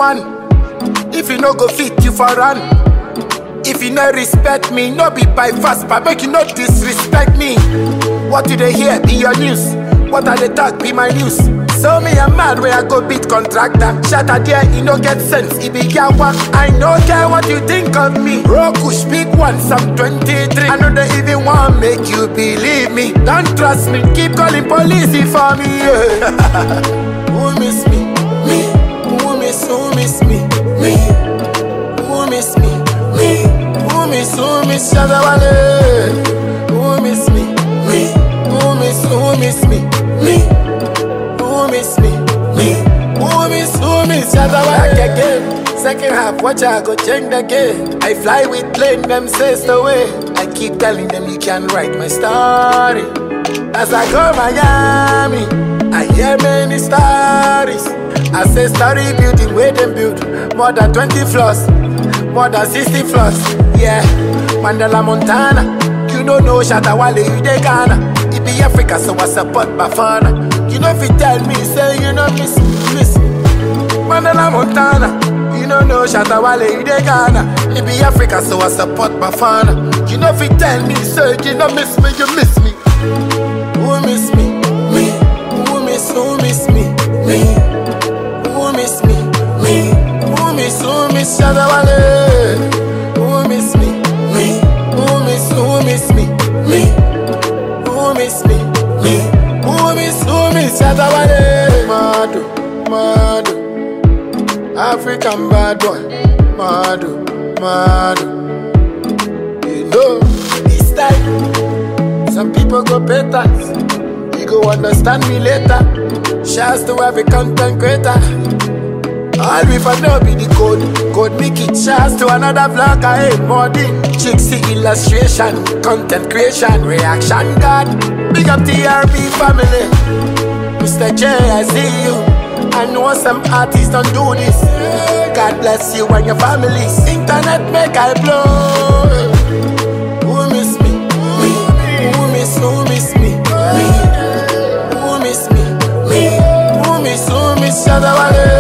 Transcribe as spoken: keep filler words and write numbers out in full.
one. If you no go fit, you for run. If you no respect me, no be by fast, but make you no disrespect me. What do they hear be your news? What are they talk be my news? So me a mad where I go beat contractor. Shatter there, he no get sense, he be yawa. I no care what you think of me. Roku speak once, I'm twenty-three. I know they even want make you believe me. Don't trust me, keep calling police for me, yeah. Who miss me? Me. Who miss, who miss me? Me. Who miss me? Me. Who miss, who miss Shadawale? Who miss me? Me. Who miss, who miss me? Me. Who miss me? Me. Who miss, who miss Shadawale? Back again. Second half, watch I go change the game. I fly with plane, them says the way. I keep telling them you can write my story. As I go Miami, I hear many stories. I say story building, where them build more than twenty floors, more than sixty floors. Yeah, Mandela Montana, you don't know Shadawale, you dey Ghana. It be Africa, so I support Bafana. You know if you tell me, say you know miss me, miss me. Mandela Montana, you don't know Shadawale, you dey Ghana. It be Africa, so I support Bafana. You know if you tell me, say you know miss me, you miss me. Who miss me? Me. Who miss, who miss me? Me. Who miss me? Me. Who miss, who miss Shadawale? Who miss me? Me. Who miss, who miss me? Me. Who miss me? Me. Who miss, who miss Shadawale? Madu, Madu, African bad boy. Madu, Madu. You know this time some people go pay tax. You go understand me later. Shouts to every content creator. All we for know be the code. Code make it. Shouts to another vlogger. Hey, Modi. Chixie illustration. Content creation. Reaction God. Big up T R B family. Mister J, I see you. I know some artists don't do this. God bless you and your families. Internet make I blow. Who miss me? Me. Who miss, who miss me? Me. Who miss me? Me. Who miss, who miss Shadawale?